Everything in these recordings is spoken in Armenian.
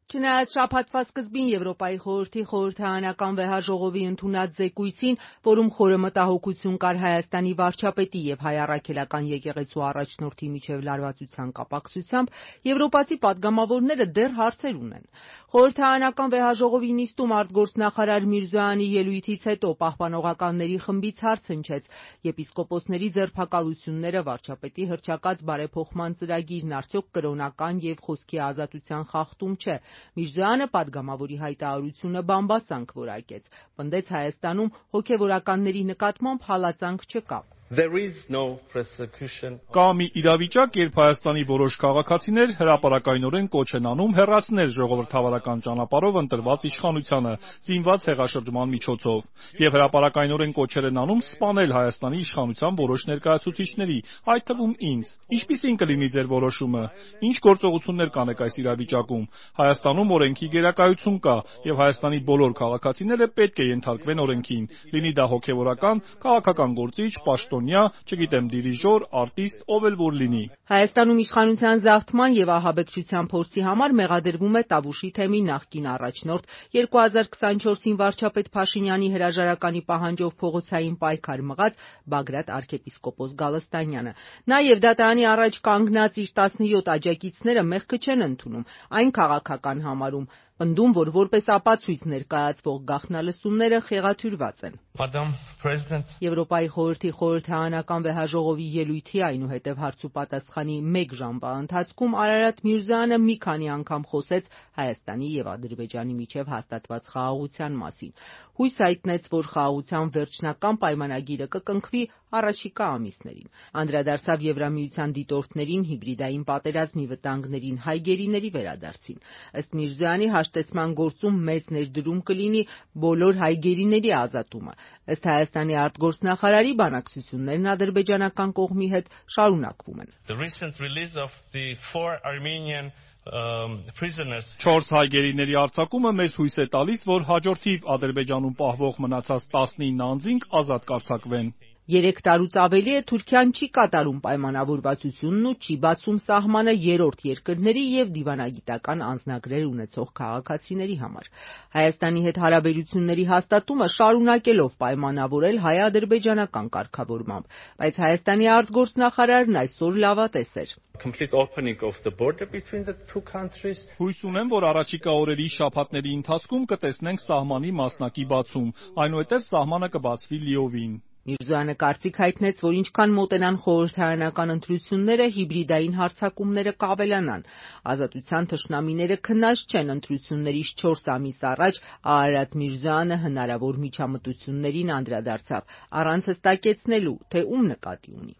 Չնայած շաբաթվա սկզբին Եվրոպայի խորհրդի խորհրդարանական վեհաժողովի ընդունած զեկույցին, որում խորը մտահոգություն կար Հայաստանի վարչապետի եւ հայ առաքելական եկեղեցու առաջնորդի միջև լարվածության կապակցությամբ, եվրոպացի պատգամավորները դեռ հարցեր ունեն։ Խորհրդարանական վեհաժողովի նիստում արտգործնախարար Միրզոյանի ելույթից հետո պահպանողականների խմբից հարց հնչեց եպիսկոպոսների ձերբակալությունները, վարչապետի հռչակած բարեփոխման ծրագիրն արդյոք կրոնական եւ խոսքի ազատության խախտում չէ։ Միրզոյանը պատգամավորի հայտարարությունը բամբասանք որակեց, պնդեց Հայաստանում հոգևորականների նկատմամբ հալածանք չկա։ Կա մի իրավիճակ, երբ Հայաստանի որոշ քաղաքացիներ հրապարակայնորեն կոչ են անում հեռացնել ժողովրդավարական ճանապարհով ընտրված իշխանությանը զինված հեղաշրջման միջոցով, եւ հրապարակայնորեն կոչեր են անում սպանել Հայաստանի իշխանության որոշ ներկայացուցիչների, այդ թվում ինձ։ Ինչպիսին կլինի ձեր որոշումը։ Ինչ գործողություններ կանեք այս իրավիճակում։ Հայաստանում օրենքի գերակայություն կա, եւ Հայաստանի բոլոր քաղաքացիները պետք է ենթարկվեն օրենքին, լինի դա հոգեվորական, քաղաքական գործիչ, պաշտոնյա, չգիտեմ, դիրիժոր, արտիստ, ով էլ որ լինի։ Հայաստանում իշխանության զավթման եւ ահաբեկչության փորձի համար մեղադրվում է Տավուշի թեմի նախկին առաջնորդ, 2024-ին վարչապետ Փաշինյանի հրաժարականի պահանջով փողոցային պայքար մղած Բագրատ arczepiskopos Գալստանյանը։ Նաեւ դատարանի առաջ կանգնած իր 17 աջակիցները մեղքը չեն ընդունում, այն քաղաքական համարում, պնդում, որ որպես ապացույց ներկայացվող գաղտնալսումները խեղաթյուրված են։ Եվրոպայի խորհրդի խորհրդարանական վեհաժողովի ելույթի այնուհետև հարցուպատասխանի 1 ժամվա ընթացքում Արարատ Միրզոյանը մի քանի անգամ խոսեց Հայաստանի եւ Ադրբեջանի միջև հաստատված խաղաղության մասին։ Հույս հայտնեց, որ խաղաղության վերջնական պայմանագիրը կկնքվի առաջիկա ամիսներին։ Անդրադարձավ Եվրամիության դիտորդներին, հիբրիդային պատերազմի վտանգներին, հայ գերիների վերադարձին։ Ըստ Միրզոյանի հաշտեցման գործում մեծ ներդրում կլինի բոլոր հայ գերիների ազատումը։ Ըստ Հայաստանի արտգործնախարարի բանակցություններն ադրբեջանական կողմի հետ շարունակվում են։ 4 հայ գերիների արձակումը մեզ հույս է տալիս, որ հաջորդիվ Ադրբեջանում պահվող մնացած 19 անձինք ազատ կարձակվեն։ 3 տարուց ավելի է Թուրքիան չի կատարում պայմանավորվածությունն ու չի բացում սահմանը երրորդ երկրների եւ դիվանագիտական անձնագրեր ունեցող քաղաքացիների համար։ Հայաստանի հետ հարաբերությունների հաստատումը շարունակելով պայմանավորել հայ-ադրբեջանական կարգավորմամբ, բայց Հայաստանի արտգործնախարարն այսօր լավատես էր։ Հույս ունեմ, որ առաջիկա օրերի շաբաթների ընթացքում կտեսնենք սահմանի մասնակի բացում, այնուհետև սահմանը կբացվի լիովին։ Միրզոյանը կարծիք հայտնեց, որ ինչքան մոտենան խորհրդարանական ընտրությունները, հիբրիդային հարձակումները կավելանան։ Ազատության թշնամիները քնած չեն ընտրություններից 4 ամիս առաջ Արարատ Միրզոյանը հնարավոր միջամտություններին անդրադարձավ, առանց հստակեցնելու, թե ում նկատի ունի։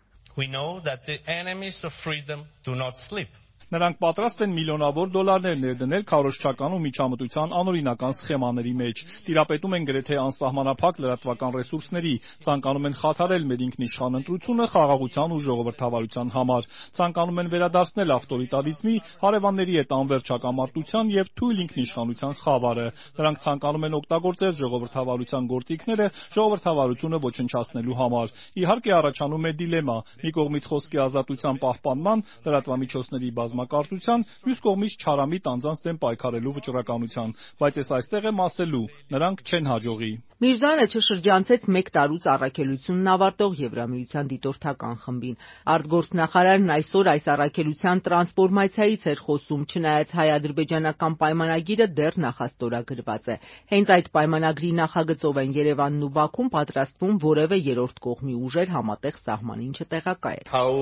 Նրանք պատրաստ են միլիոնավոր դոլարներ ներդնել քարոզչական ու միջամտության անօրինական սխեմաների մեջ, տիրապետում են գրեթե անսահմանափակ լրատվական ռեսուրսների, ցանկանում են խաթարել մեր ինքնիշխան ընտրությունը խաղաղության ու ժողովրդավարության համար, ցանկանում են վերադարձնել ավտորիտարիզմի, հարևանների հետ անվերջ հակամարտության եւ թույլ ինքնիշխանության խավարը։ Նրանք ցանկանում են օգտագործել ժողովրդավարության գործիքները ժողովրդավարությունը ոչնչացնելու համար։ Իհարկե առաջանում է դիլեմա՝ մի կողմից խոսքի ազատության պահպանման, լրատվամիջոցների բազմակարծության, մյուս կողմից չարամիտ անձանց դեմ պայքարելու վճռականության, բայց ես այստեղ եմ ասելու՝ նրանք չեն հաջողի։ Միրզոյանը չշրջանցեց 1 տարուց առաքելությունն ավարտող Եվրամիության դիտորդական խմբին։ Արտգործնախարարն այսօր այս առաքելության տրանսֆորմացիայից էր խոսում, չնայած հայ-ադրբեջանական պայմանագիրը դեռ նախաստորագրված է։ Հենց այդ պայմանագրի նախագծով են Երևանն ու Բաքուն պատրաստվում որևէ երրորդ կողմի ուժեր համատեղ սահմանին չտեղակայել։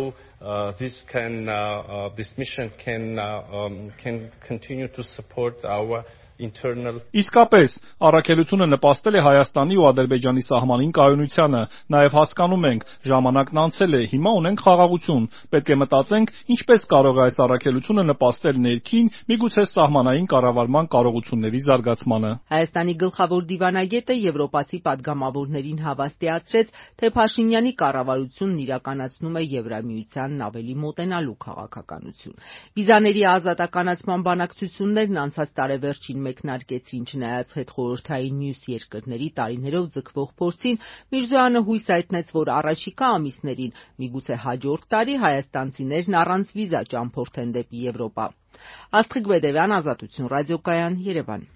Իսկապես, առաքելությունը նպաստել է Հայաստանի ու Ադրբեջանի սահմանին կայունությանը, նաև հասկանում ենք, ժամանակն անցել է, հիմա ունենք խաղաղություն, պետք է մտածենք, ինչպես կարող է այս առաքելությունը նպաստել ներքին, միգուցե սահմանային կառավարման կարողությունների զարգացմանը։ Հայաստանի գլխավոր դիվանագետը եվրոպացի պատգամավորներին հավաստիացրեց, թե Փաշինյանի կառավարությունն իրականացնում է Եվրամիությանն ավելի մոտենալու քաղաքականություն։ Վիզաների ազատականացման բանակցություններն անցած տարեվերջին մեկնարկեցին, չնայած հետխորհրդային մյուս երկրների տարիներով ձգվող փորձին, Միրզոյանը հույս հայտնեց, որ առաջիկա ամիսներին, միգուցե հաջորդ տարի հայաստանցիներն առանց վիզա ճամփորդեն դեպի Եվրոպա։ Աստղիկ Բեդևյան, Ազատություն ռադիոկայան, Երևան։